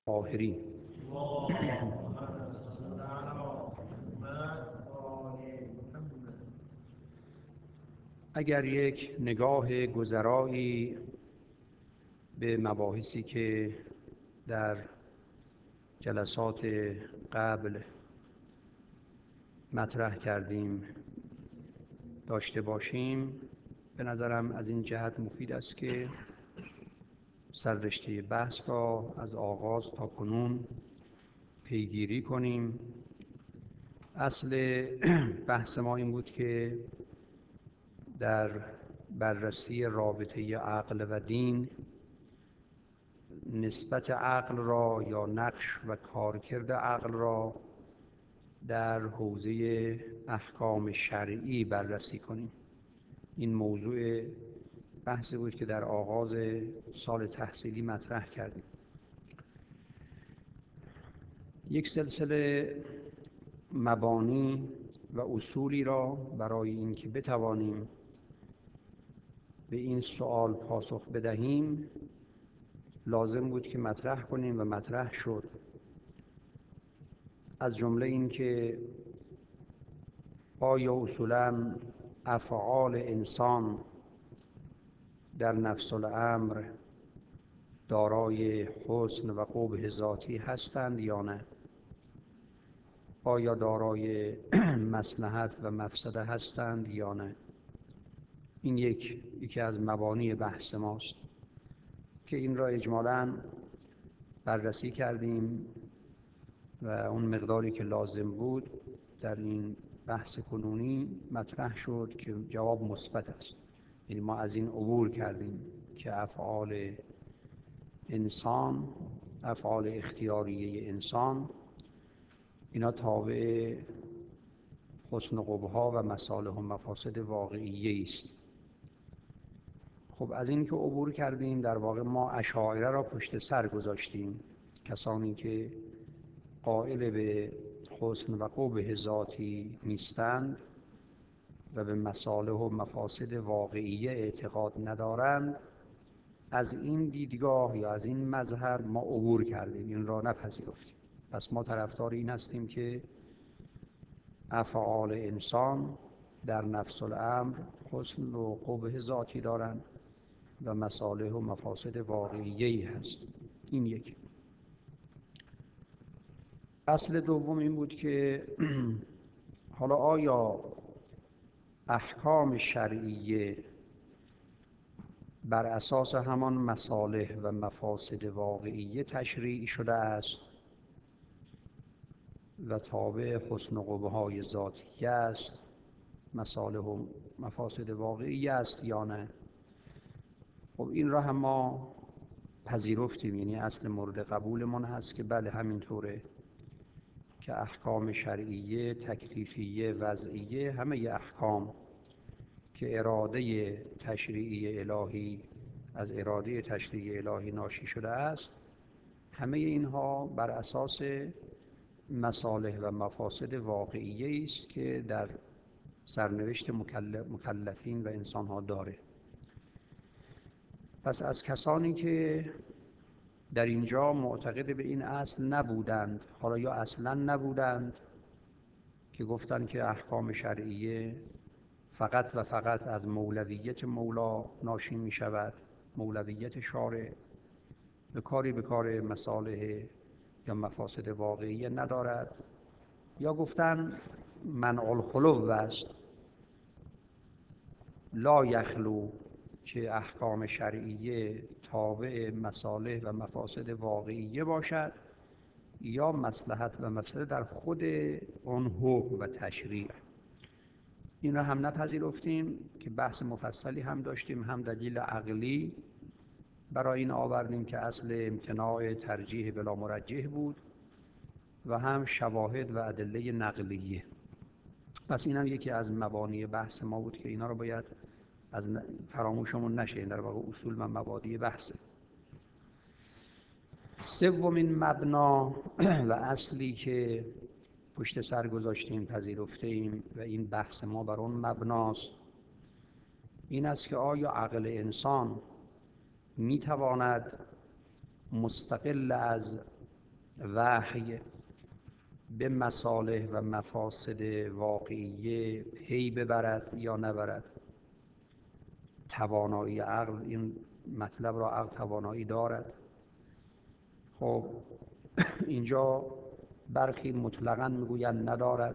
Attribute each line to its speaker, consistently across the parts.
Speaker 1: طاهرین. اگر یک نگاه گذرایی به مباحثی که در جلسات قبل مطرح کردیم داشته باشیم، به نظرم از این جهت مفید است که سررشته بحث را از آغاز تا کنون پیگیری کنیم. اصل بحث ما این بود که در بررسی رابطه عقل و دین نسبت عقل را یا نقش و کارکرد عقل را در حوزه احکام شرعی بررسی کنیم. این موضوع بحثی بود که در آغاز سال تحصیلی مطرح کردیم. یک سلسله مبانی و اصولی را برای اینکه بتوانیم به این سوال پاسخ بدهیم لازم بود که مطرح کنیم و مطرح شد. از جمله این که آیا اصولاً افعال انسان در نفس الامر دارای حسن و قبح ذاتی هستند یا نه؟ آیا دارای مصلحت و مفسده هستند یا نه؟ این یکی از مبانی بحث ماست که این را اجمالاً بررسی کردیم و اون مقداری که لازم بود در این بحث کنونی مطرح شد که جواب مثبت است. یعنی ما از این عبور کردیم که افعال انسان، افعال اختیاریه انسان، اینا تابع حسن و قبح‌ها و مصالح و مفاسد واقعیه است. خب از این که عبور کردیم در واقع ما اشاعره را پشت سر گذاشتیم، کسانی که قائل به حسن و قبح ذاتی نیستند و به مصالح و مفاسد واقعیه اعتقاد ندارند. از این دیدگاه یا از این مظهر ما عبور کردیم، این را نپذیرفتیم. پس ما طرفدار این هستیم که افعال انسان در نفس الامر حسن و قبح ذاتی دارند و مصالح و مفاسد واقعیه‌ای هست. این یک. اصل دوم این بود که حالا آیا احکام شرعیه بر اساس همان مصالح و مفاسد واقعیه تشریع شده است و تابع حسن و قبح‌های ذاتی است، مصالح و مفاسد واقعی است یا نه؟ خب این را هم ما پذیرفتیم، یعنی اصل مورد قبولمون هست که بله همینطوره که احکام شرعیه، تکلیفیه، وضعیه، همه احکام که اراده تشریعی الهی از اراده تشریعی الهی ناشی شده است، همه اینها بر اساس مصالح و مفاسد واقعیه است که در سرنوشت مکلفین و انسانها داره. پس از کسانی که در اینجا معتقد به این اصل نبودند، حالا یا اصلاً نبودند که گفتند که احکام شرعیه فقط و فقط از مولویت مولا ناشی می شود، مولویت شارع، به کار مصالح یا مفاسد واقعیه ندارد، یا گفتند منع الخلو است، لا یخلو، که احکام شرعیه تابع مصالح و مفاسد واقعیه باشد یا مصلحت و مفسده در خود اون حکم و تشریع. این را هم نپذیرفتیم که بحث مفصلی هم داشتیم، هم دلیل عقلی برای این آوردیم که اصل امتناع ترجیح بلا مرجح بود و هم شواهد و ادله نقلیه. پس این هم یکی از مبانی بحث ما بود که اینا رو باید از فراموشمون نشه. در واقع اصول و مبادی بحثه. سومین مبنا و اصلی که پشت سر گذاشتیم، پذیرفته ایم و این بحث ما بر اون مبناست، این است که آیا عقل انسان میتواند مستقل از وحی به مصالح و مفاسد واقعیه پی ببرد یا نبرد. توانایی عقل، این مطلب را عقل توانایی دارد. خب اینجا برخی مطلقاً میگویند ندارد،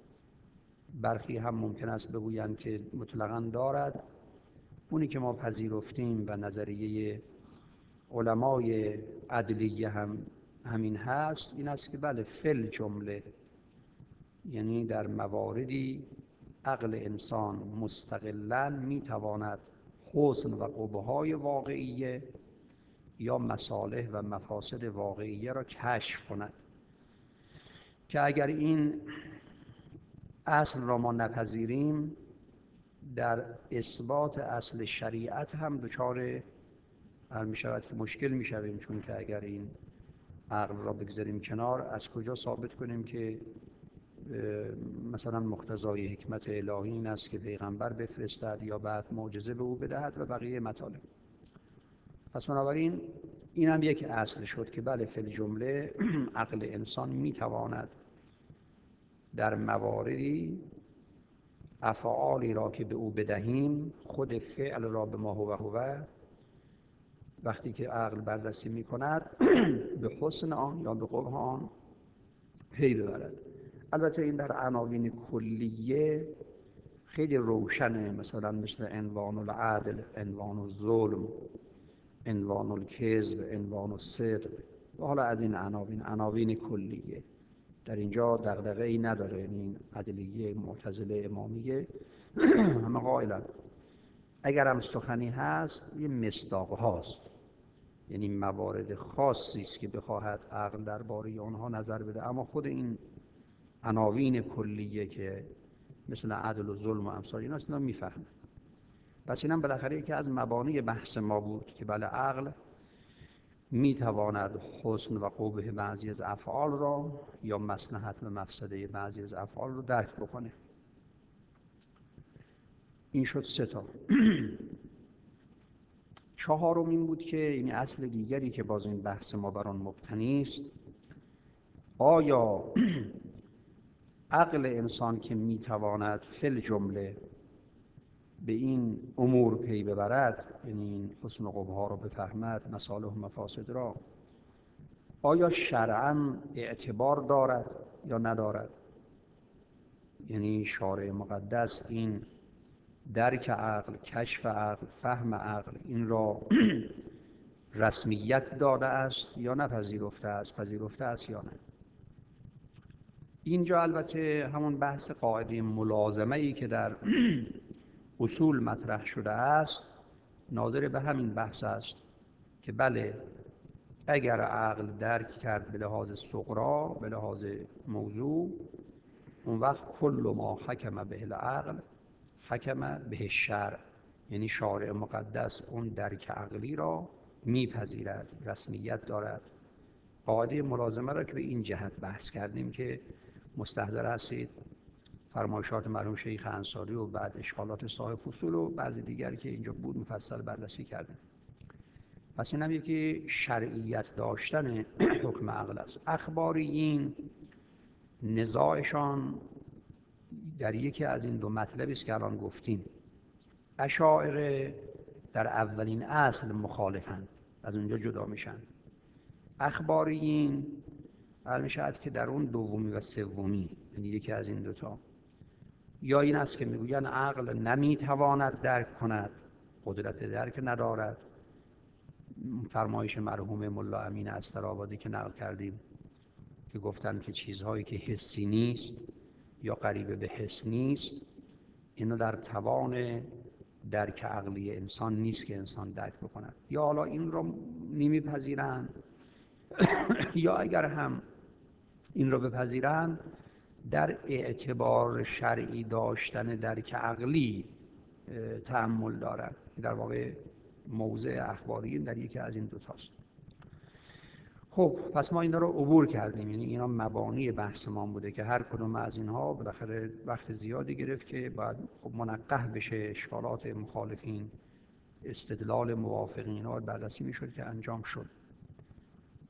Speaker 1: برخی هم ممکن است بگویند که مطلقاً دارد. اونی که ما پذیرفتیم و نظریه علمای عدلیه هم همین هست، این است که بله فل جمله، یعنی در مواردی عقل انسان مستقلاً میتواند حسن و قبح‌های واقعیه یا مصالح و مفاسد واقعیه را کشف کند، که اگر این اصل را ما نپذیریم در اثبات اصل شریعت هم دچار می شود که مشکل می شویم، چون که اگر این عقل را بگذاریم کنار، از کجا ثابت کنیم که مثلا مقتضای حکمت الهی این است که پیغمبر بفرستد یا بعد معجزه به او بدهد و بقیه مطالب. پس بنابراین این هم یک اصل شد که بله فی الجمله عقل انسان میتواند در مواردی افعالی را که به او بدهیم، خود فعل را به ما هو وقتی که عقل بررسی می کند به حسن آن یا به قبح آن پی ببرد. البته این در عناوین کلیه خیلی روشنه، مثلا مثل عنوان العدل، عنوان الظلم، عنوان الکذب، عنوان الصدق و حالا از این عناوین کلیه در اینجا دغدغه‌ای نداره. این عدلیه، معتزله، امامیه همه قائلن. اگر هم سخنی هست یه مصداق هاست، یعنی موارد خاصی است که بخواهد عقل درباره آنها نظر بده، اما خود این عناوین کلیه که مثل عدل و ظلم و امثال اینا اصلا میفهمه. پس اینم بالاخره یکی از مبانی بحث ما بود که بله عقل میتواند حسن و قبح بعضی از افعال را یا مصلحت و مفسده بعضی از افعال رو درک بکنه. این شد 3 تا. چهارم این بود که این اصل دیگری که باز این بحث ما بر آن مبتنی است، آیا عقل انسان که میتواند فی الجمله به این امور پی ببرد، یعنی این حسن و قبح ها رو بفهمد، مصالح و مفاسد را، آیا شرعاً اعتبار دارد یا ندارد؟ یعنی شارع مقدس این درک عقل، کشف عقل، فهم عقل، این را رسمیت داده است یا نپذیرفته است، پذیرفته است یا نه. اینجا البته همون بحث قاعده ملازمه‌ای که در اصول مطرح شده است ناظر به همین بحث است که بله اگر عقل درک کرد به لحاظ صغرا، به لحاظ موضوع، اون وقت کل ما حکم به العقل حکم به الشرع، یعنی شارع مقدس اون درک عقلی را میپذیرد، رسمیت دارد. قاعده ملازمه را که به این جهت بحث کردیم که مستحضر هستید فرمایشات مرحوم شیخ انصاری و بعد اشکالات صاحب فصول و بعضی دیگری که اینجا بود مفصل بررسی کردیم. پس این هم یکی شرعیت داشتن حکم عقل است. اخباریین نزاعشان در یکی از این دو مطلبی است که الان گفتیم. اشاعره در اولین اصل مخالفند، از اونجا جدا میشن. اخباریین می شود که در اون دومی و سومی، یعنی یکی از این دوتا، یا این است که میگوین عقل نمیتواند درک کند، قدرت درک ندارد. فرمایش مرحوم ملا امین استرآبادی که نقل کردیم که گفتن که چیزهایی که حسی نیست یا قریب به حس نیست، اینو در توان درک عقلی انسان نیست که انسان درک بکند. یا حالا این رو نمیپذیرند یا اگر هم این رو بپذیرند در اعتبار شرعی داشتن درک عقلی تأمل دارند. در واقع موضع اخباریین در یکی از این دوتاست. خب پس ما اینا رو عبور کردیم، یعنی اینا مبانی بحث ما بوده که هر کدوم از اینها بالاخره وقت زیادی گرفت که باید خب منقح بشه، اشکالات مخالفین، استدلال موافقین رو بررسی میشد که انجام شد.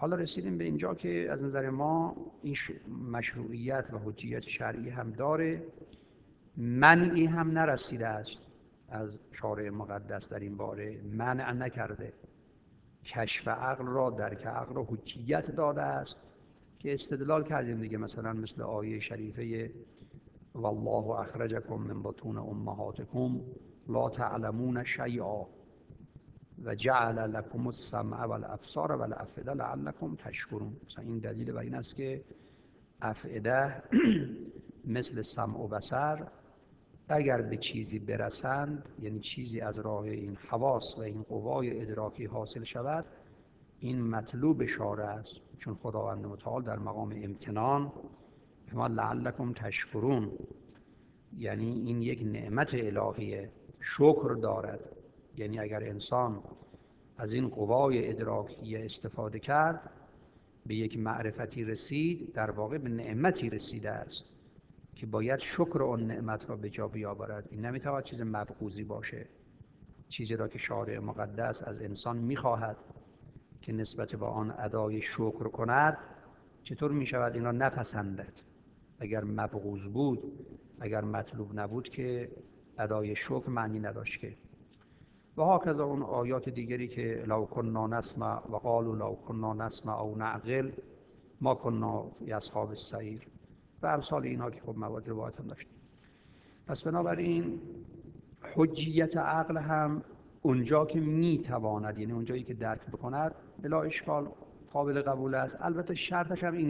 Speaker 1: حالا رسیدیم به اینجا که از نظر ما این مشروعیت و حجیت شرعی هم داره، منعی هم نرسیده است از شارع مقدس در این باره، منع نکرده، کشف عقل را، درک عقل را حجیت داده است که استدلال کردیم دیگه، مثلا مثل آیه شریفه والله اخرجکم من بطون امهاتکم لا تعلمون شیئا و جعل لكم السمع والابصار والافئده لعلكم تشکرون. مثلا این دلیل بر این است که افئده مثل سمع و بصر اگر به چیزی برسند، یعنی چیزی از راه این حواس و این قوای ادراکی حاصل شود، این مطلوب شارع است، چون خداوند متعال در مقام امتنان ما لعلکم تشکرون، یعنی این یک نعمت الهیه، شکر دارد. یعنی اگر انسان از این قوای ادراکی استفاده کرد، به یک معرفتی رسید، در واقع به نعمتی رسیده است که باید شکر آن نعمت را به جا بیاورد. این نمیتواند چیز مبغوضی باشه، چیزی را که شارع مقدس از انسان میخواهد که نسبت به آن ادای شکر کند، چطور میشود این را نپسندد؟ اگر مبغوض بود، اگر مطلوب نبود، که ادای شکر معنی نداشت که. و هاکذا اون آیات دیگری که لو کنا نسمع و قالوا لو کنا نسمع او نعقل ما کنا فی اصحاب السعیر و امثال اینها که خب مواد روایت هم داشت. پس بنابراین حجیت عقل هم اونجا که میتواند، یعنی اونجایی که درک بکند، بلا اشکال قابل قبول است. البته شرطش هم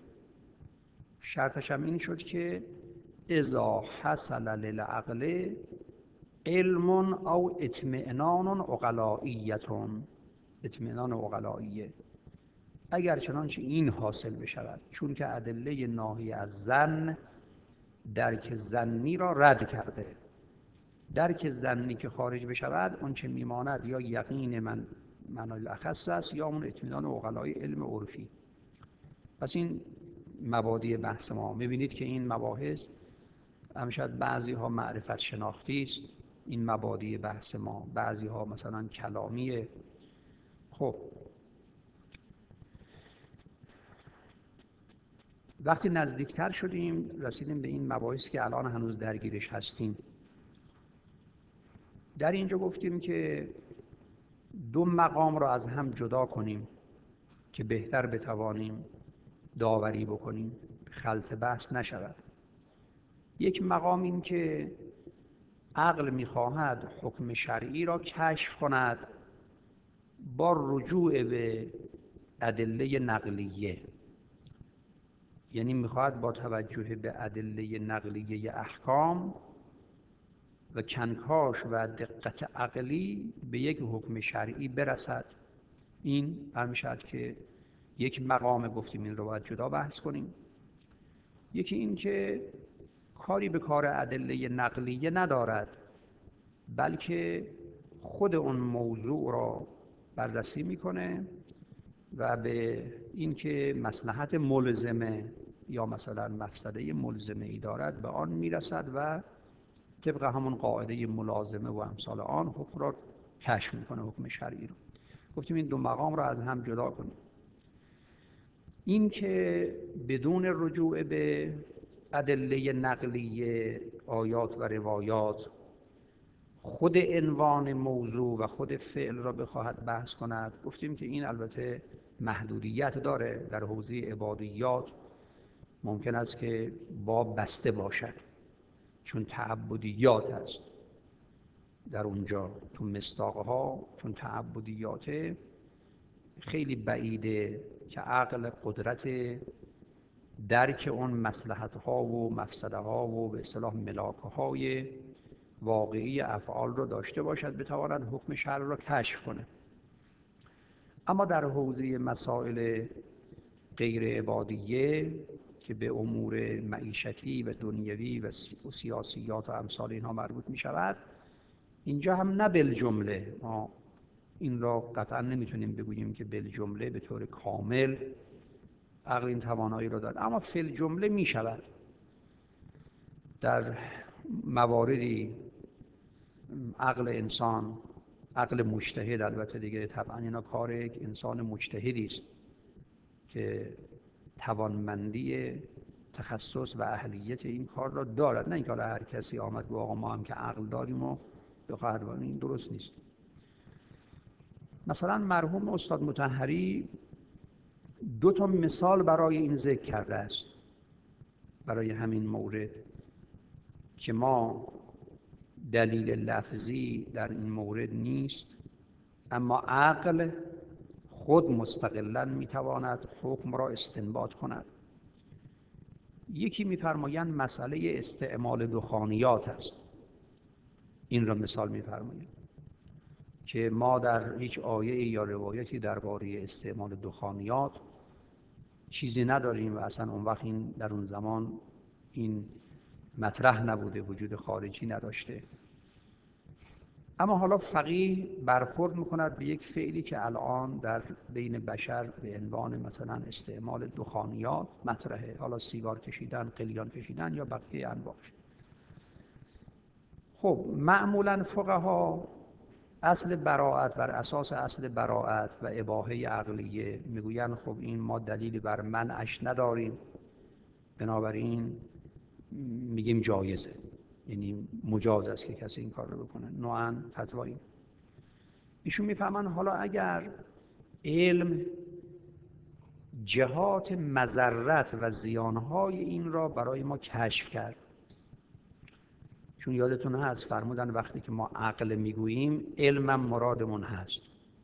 Speaker 1: این شد که اذا حصل للعقل علم او اطمئنان عقلائیتون، اطمئنان عقلائیه، اگر چنانچه این حاصل بشود، چون که ادله ناهی از ظن درک ظنی را رد کرده. درک ظنی که خارج بشود، اون چه میماند یا یقین من معنای الاخص است یا اون اطمینان عقلای علم عرفی. پس این مبادی بحث ما، میبینید که این مباحث همشد بعضی ها معرفت شناختی است، این مبادی بحث ما، بعضی ها مثلا کلامیه. خب وقتی نزدیکتر شدیم رسیدیم به این مباحثی که الان هنوز درگیرش هستیم. در اینجا گفتیم که دو مقام را از هم جدا کنیم که بهتر بتوانیم داوری بکنیم، خلط بحث نشود. یک مقام این که عقل می‌خواهد حکم شرعی را کشف کند با رجوع به ادله نقلیه، یعنی می‌خواهد با توجه به ادله نقلیه احکام و کنکاش و دقت عقلی به یک حکم شرعی برسد. این همشد که یک مقام، گفتیم این رو باید جدا بحث کنیم. یکی این که کاری به کار ادله نقلیه ندارد، بلکه خود اون موضوع را بررسی میکنه و به این که مصلحت ملزمه یا مثلا مفسده ملزمه ای دارد به آن میرسد و طبق همون قاعده ملازمه و امثال آن حکم را کشف میکنه، حکم شرعی رو. گفتیم این دو مقام را از هم جدا کنیم. این که بدون رجوع به ادله نقلیه، آیات و روایات، خود عنوان موضوع و خود فعل را بخواهد بحث کند، گفتیم که این البته محدودیت داره. در حوزه عبادیات ممکن است که باب بسته باشد، چون تعبدیات هست در اونجا، تو مصداقها چون تعبدیاته خیلی بعیده که عقل قدرت درک اون مصلحت‌ها و مفسده‌ها و به اصطلاح ملاک‌های واقعی افعال رو داشته باشد بتواند حکم شرع را کشف کنه. اما در حوزه مسائل غیر عبادیه که به امور معیشتی و دنیوی و سیاسیات و امثال اینها مربوط می شود، اینجا هم نه بالجمله، ما این را قطعا نمیتونیم بگوییم که بالجمله به طور کامل عقل این توانایی را داد، اما فی الجمله می شود در مواردی عقل عقل مجتهد، البته دیگه طبعا اینا کار یک انسان مجتهدی است که توانمندی تخصص و اهلیت این کار را دارد، نه اینکه حالا هر کسی آمد گفت آقا ما هم که عقل داریم و بخواهد. این درست نیست. مثلا مرحوم استاد مطهری 2 مثال برای این ذکر کرده است، برای همین مورد که ما دلیل لفظی در این مورد نیست، اما عقل خود مستقلاً میتواند حکم را استنباط کند. یکی میفرمایند مسئله استعمال دخانیات است. این را مثال میفرمایند که ما در هیچ آیه یا روایتی درباره استعمال دخانیات چیزی نداریم و اصلا اون وقت این در اون زمان این مطرح نبوده، وجود خارجی نداشته. اما حالا فقیه برخورد میکند به یک فعلی که الان در بین بشر به عنوان مثلا استعمال دخانیات مطرحه، حالا سیگار کشیدن، قلیان کشیدن یا بقیه انواعش. خب معمولا فقها اصل براءت، بر اساس اصل براءت و اباحه عقلیه میگویند خب این ما دلیلی بر منعش نداریم، بنابراین میگیم جایزه، یعنی مجاز است که کسی این کار رو بکنه. نوعاً فتوایی. ایشون میفهمن حالا اگر علم جهات مضرت و زیانهای این را برای ما کشف کرد، چون یادتون هست فرمودن وقتی که ما عقل میگوییم علمم مرادمون هست،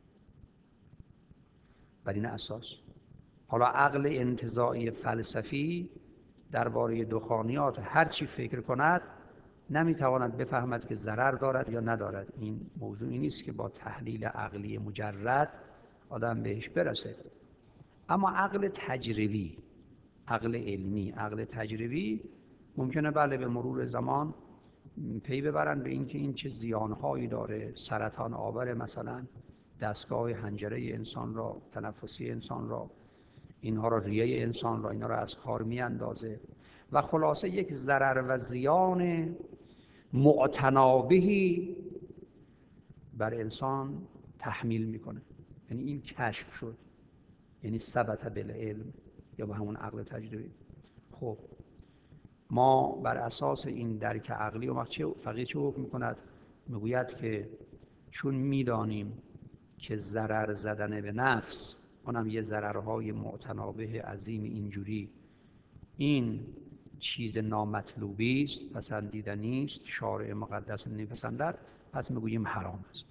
Speaker 1: بر این اساس حالا عقل انتزاعی فلسفی درباره دخانیات هر چی فکر کند نمیتواند بفهمد که ضرر دارد یا ندارد. این موضوعی نیست که با تحلیل عقلی مجرد آدم بهش برسه. اما عقل تجربی، عقل علمی، عقل تجربی ممکنه بله به مرور زمان پی ببرن به اینکه این چه زیانهایی داره، سرطان آور مثلا دستگاه حنجره انسان را، تنفسی انسان را، اینها را، ریه انسان را، اینا را از کار میاندازه و خلاصه یک ضرر و زیان معتنابهی بر انسان تحمیل میکنه. یعنی این کشف شد، یعنی ثبت بالعلم یا به همون عقل تجربی. خب ما بر اساس این درک عقلی و فقیه چه حکم میکند؟ میگوید که چون میدانیم که ضرر زدن به نفس، اونم یه ضررهای معتنابه عظیم اینجوری، این چیز نامطلوبی است، پسندیدنی است، شارع مقدس نمیپسندد، پس میگوییم حرام است.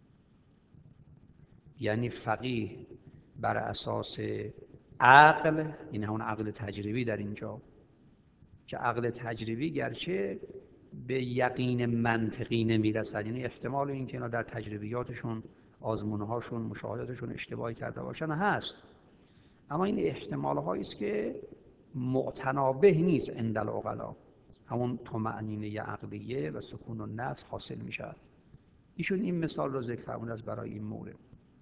Speaker 1: یعنی فقیه بر اساس عقل، این همون عقل تجربی در اینجا، که عقل تجربی گرچه به یقین منطقی نمیرسد، یعنی احتمال این که اینا در تجربیاتشون، آزمونهاشون، مشاهداتشون اشتباهی کرده باشن هست، اما این احتمال هایی است که معتنابه نیست عند العقلا، همون طمأنینه عقلیه و سکون النفس حاصل میشه. ایشون این مثال رو ذکر فرموده است برای این مورد.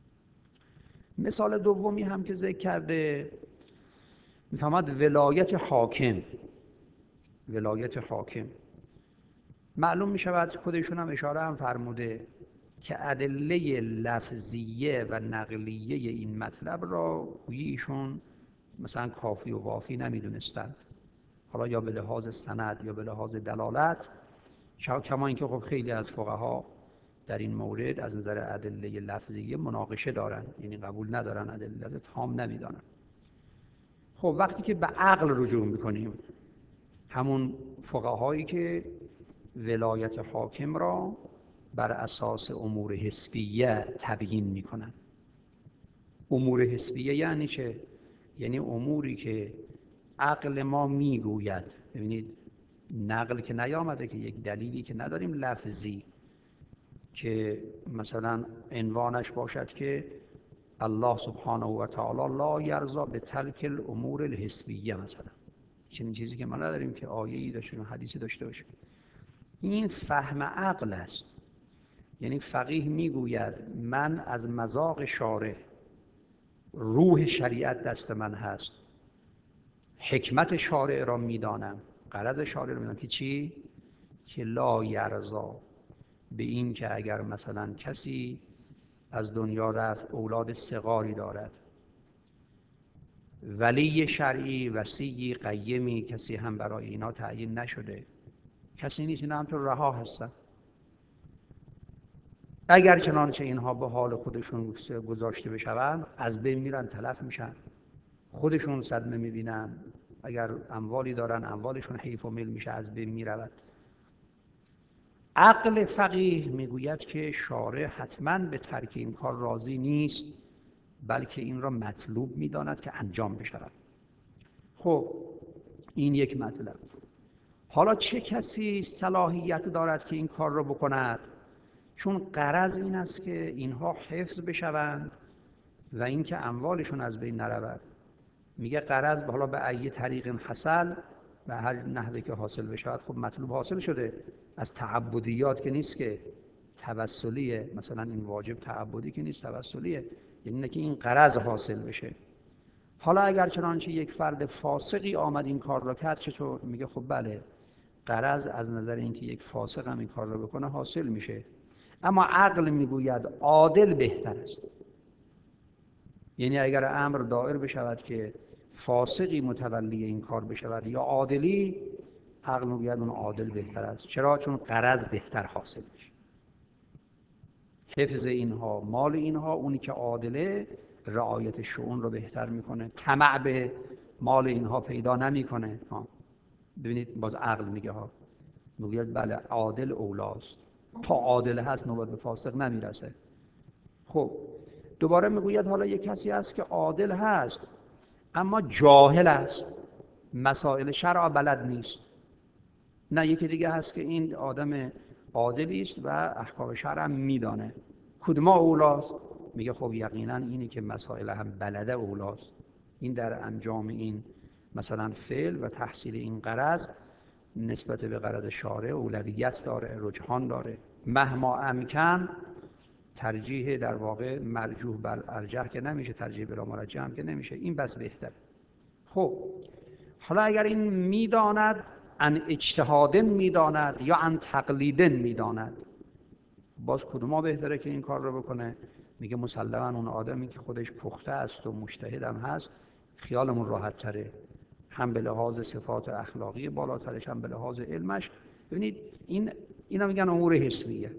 Speaker 1: مثال دومی هم که ذکر کرده، میفهمد ولایت حاکم. ولایت حاکم معلوم می شود، خودشون هم اشاره هم فرموده که ادله لفظیه و نقلیه این مطلب را ایشون مثلا کافی و وافی نمیدونستند، حالا یا به لحاظ سند یا به لحاظ دلالت، کما اینکه خب خیلی از فقها در این مورد از نظر ادله لفظیه مناقشه دارن، یعنی قبول ندارن، ادله تام نمیدانن. خب وقتی که به عقل رجوع میکنیم، همون فقهایی که ولایت حاکم را بر اساس امور حسبیه تبیین میکنن. امور حسبیه یعنی چه؟ یعنی اموری که عقل ما میگوید. ببینید نقل که نیامده، که یک دلیلی که نداریم لفظی که مثلا عنوانش باشد که الله سبحانه و تعالی لا یرضا به ترک الامور الحسبیه، مثلا چنین چیزی که ما نداریم که آیه‌ای داشته باشیم، حدیثی داشته باشیم. این فهم عقل است. یعنی فقیه میگوید من از مذاق شارع، روح شریعت دست من هست، حکمت شارع را میدانم، غرض شارع را میدانم که چی؟ که لا یرضا به این که اگر مثلا کسی از دنیا رفت، اولاد صغاری دارد، ولی شرعی، وصی، قیمی کسی هم برای اینا تعیین نشده. کسی نیست، اینا همطور رها هستن. اگر چنانچه اینها به حال خودشون گذاشته بشوند از بین میرن، تلف میشن، خودشون صدمه میبینن. اگر اموالی دارن اموالشون حیف و میل میشه، از بین میرود. عقل فقیه میگوید که شارع حتما به ترک این کار راضی نیست، بلکه این را مطلوب میداند که انجام بشود. خب این یک مطلب. حالا چه کسی صلاحیت دارد که این کار را بکند؟ چون غرض این است که اینها حفظ بشوند و اینکه اموالشون از بین نرود. میگه غرض حالا به ای طریق حاصل، به هر نحوی که حاصل بشود. خب مطلوب حاصل شده، از تعبدیات که نیست، که توسلیه. مثلا این واجب تعبدی که نیست، توسلیه، یعنی نه که این غرض حاصل بشه. حالا اگر چنانچه یک فرد فاسقی آمد این کار را کرد، چطور؟ میگه خب بله، غرض از نظر اینکه یک فاسق هم این کار را بکنه حاصل میشه، اما عقل میگوید عادل بهتر است. یعنی اگر امر دایر بشود که فاسقی متولی این کار بشود یا عادلی، عقل میگوید اون عادل بهتر است. چرا؟ چون غرض بهتر حاصل میشه. حفظ اینها، مال اینها، اونی که عادله رعایت شؤون رو بهتر میکنه، طمع به مال اینها پیدا نمیکنه. ببینید باز عقل میگه میگوید بله عادل اولاست، تا عادل هست نوبت به فاسق نمیرسه. خب دوباره میگوید حالا یک کسی هست که عادل هست اما جاهل است، مسائل شرع بلد نیست. نه، یکی دیگه هست که این آدم عادلی است و احکام شرع هم میدانه. کدوم اولاست؟ میگه خب یقینا اینی که مسائل هم بلده اولاست. این در انجام این مثلا فعل و تحصیل این غرض نسبت به غرض شارع اولویت داره، رجحان داره. مهما امکن ترجیح در واقع مرجوح بر ارجح که نمیشه، ترجیح بلا مرجح هم که نمیشه، این بس بهتر. خب حالا اگر این میداند، ان اجتهادن میداند یا ان تقلیدن میداند، باز کدوما بهتره که این کار رو بکنه؟ میگه مسلما اون آدمی که خودش پخته است و مجتهد هم هست، خیالمون راحت تره، هم به لحاظ صفات اخلاقی بالاترش، هم به لحاظ علمش. ببینید اینا میگن امور حسبیه.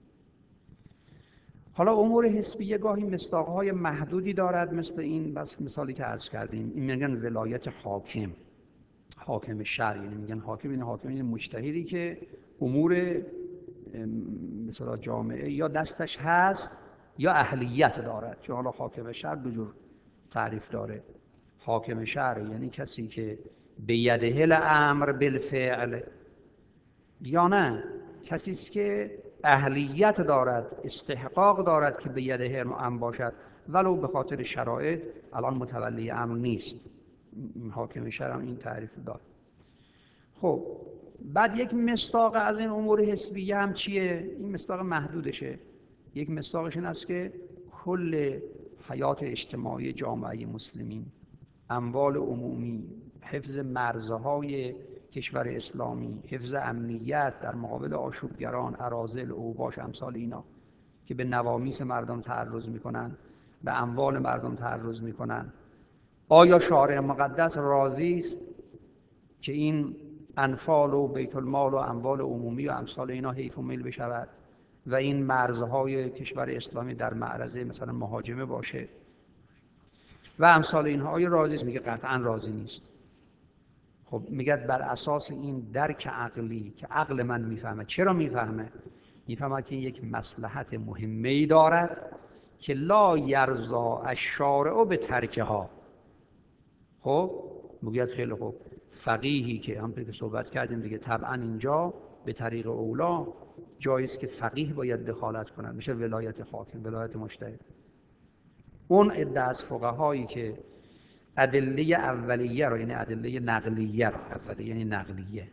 Speaker 1: حالا امور حسبیه گاهی مصداق‌های محدودی دارد، مثل این بس مثالی که عرض کردیم. این میگن ولایت حاکم شرع، یعنی میگن حاکم این مجتهدی که امور مثلا جامعه یا دستش هست یا اهلیت دارد. چون حالا حاکم شرع دو جور تعریف داره. حاکم شرع یعنی کسی که به یده الامر بالفعل، یا نه کسی است که اهلیت دارد، استحقاق دارد که به یده امر باشد، ولو به خاطر شرایط الان متولی امر نیست. حاکم شرع این تعریف داره. خب بعد یک مصداق از این امور حسبیه هم چیه؟ این مصداق محدودشه. یک مصداقش این است که کل حیات اجتماعی جامعه مسلمین، اموال عمومی، حفظ مرزهای کشور اسلامی، حفظ امنیت در مقابل آشوبگران، اراذل، اوباش، امثال اینا که به نوامیس مردم تعرض میکنن، به اموال مردم تعرض میکنن، آیا شارع مقدس راضی است که این انفال و بیت المال و اموال عمومی و امثال اینا حیف و میل بشود و این مرزهای کشور اسلامی در معرض مثلا مهاجمه باشه و امثال اینها؟ آیا راضی است؟ میگه قطعا راضی نیست. خب میگه بر اساس این درک عقلی که عقل من میفهمه. چرا میفهمه؟ میفهمه که یک مصلحت مهمه‌ای دارد که لا یرضا الشارع به ترکها. خب میگه خیلی خوب، فقیهی که همونطور که صحبت کردیم دیگه، طبعا اینجا به طریق اولا جایز که فقیه باید دخالت کنند، میشه ولایت حاکم، ولایت مجتهد. اون عده از فقهایی که ادله اولیه رو، یعنی ادله نقلیه رو، اولیه یعنی نقلیه،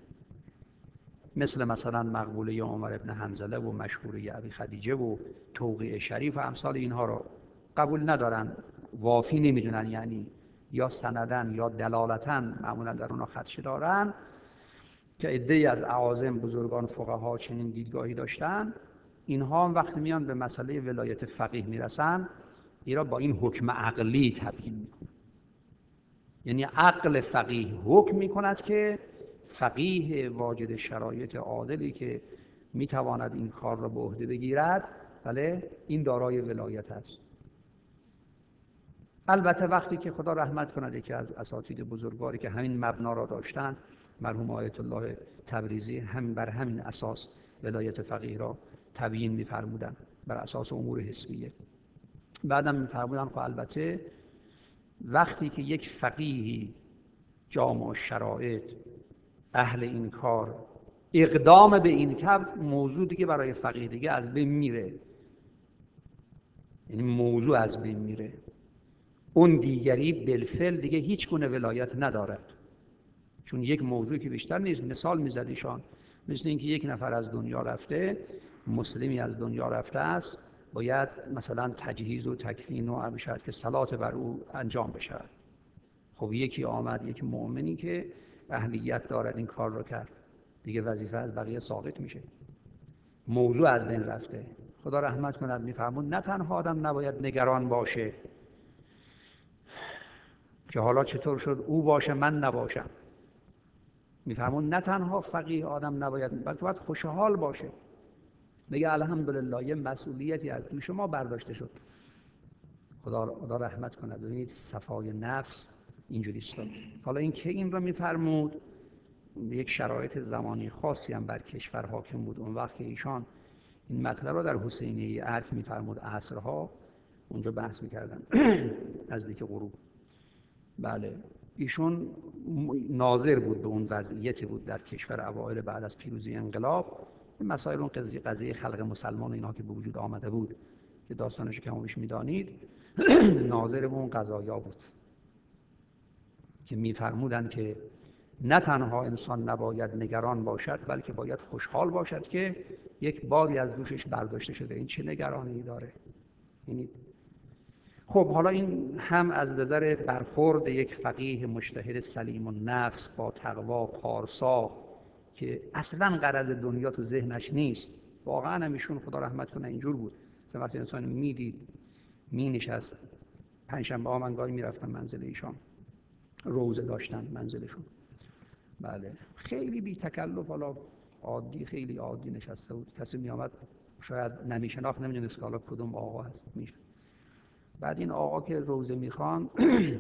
Speaker 1: مثلا مقبوله عمر ابن حنظله و مشهوره ابی خدیجه و توقیع شریف و امثال اینها رو قبول ندارن، وافی نمیدونن، یعنی یا سندن یا دلالتن معمولا در اونها خدشه دارن، که عده‌ای از اعاظم بزرگان فقها چنین دیدگاهی داشتن. اینها هم وقتی میان به مسئله ولایت فقیه میرسن، اینا با این حکم عقلی تبیین میکنن. یعنی عقل فقیه حکم می‌کند که فقیه واجد شرایط عادلی که می‌تواند این کار را به عهده بگیرد، بله، این دارای ولایت است. البته وقتی که خدا رحمت کند یکی از اساتید بزرگواری که همین مبنا را داشتند، مرحوم آیت الله تبریزی، هم بر همین اساس ولایت فقیه را تبیین می‌فرمودند، بر اساس امور حسیه. بعدم می‌فرمودند که البته وقتی که یک فقیهی جامع الشرایط اهل این کار اقدام به این کرد، موضوع دیگه برای فقیه دیگه از بین میره، یعنی موضوع از بین میره، اون دیگری بالفعل دیگه هیچ گونه ولایت ندارد، چون یک موضوعی که بیشتر نیست. مثال میزد ایشان، مثل اینکه یک نفر از دنیا رفته، مسلمی از دنیا رفته است، باید مثلا تجهیز و تکفین و بشود که صلات بر او انجام بشود. خب یکی آمد، یک مؤمنی که اهلیت دارد این کار رو کرد، دیگه وظیفه از بقیه ساقط میشه، موضوع از بین رفته. خدا رحمت کند میفرمود نه تنها آدم نباید نگران باشه که حالا چطور شد او باشه من نباشم، میفرمود نه تنها فقیه آدم نباید، بلکه باید خوشحال باشه، بگه الحمدلله یه مسئولیتی از دوش ما برداشته شد. خدا رحمت کند. ببینید صفای نفس اینجوری است. حالا این که این را میفرمود، یک شرایط زمانی خاصی هم بر کشور حاکم بود اون وقت که ایشان این مطلب را در حسینیه ارک میفرمود، عصرها اونجا بحث میکردن نزدیک غروب. بله، ایشون ناظر بود به اون وضعیتی بود در کشور اوایل بعد از پیروزی انقلاب، مسائل اون قضیه خلق مسلمان اینا که به وجود آمده بود که داستانش کم و بیش میدانید، ناظر به اون قضایا بود که میفرمودند که نه تنها انسان نباید نگران باشد، بلکه باید خوشحال باشد که یک باری از دوشش برداشته شده. این چه نگرانی داره؟ یعنی خب حالا این هم از نظر برخورد یک فقیه مجتهد سلیم النفس با تقوا پارسا که اصلا غرض دنیا تو ذهنش نیست. واقعا هم ایشون خدا رحمت کنه اینجور بود. مثلا وقتی انسان میدید مینشست، پنجشنبه ها من گاهی میرفتم منزل ایشان، روزه داشتن منزلشون، بله، خیلی بی تکلف، حالا عادی، خیلی عادی نشسته بود. کسی می آمد شاید نمیشناخت، نمیدونست که حالا کدوم آقا هست. بعد این آقا که روزه میخوان